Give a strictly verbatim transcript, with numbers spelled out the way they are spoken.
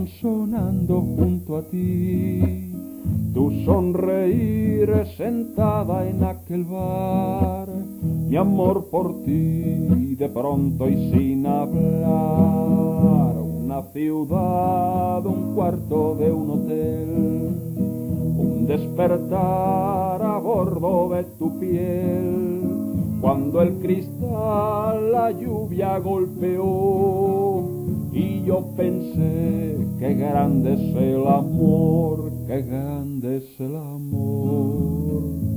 están sonando junto a ti. Tu sonreír sentada en aquel bar, mi amor por ti de pronto y sin hablar. Una ciudad, un cuarto de un hotel, un despertar a bordo de tu piel. Cuando el cristal la lluvia golpeó y yo pensé, qué grande es el amor, qué grande es el amor.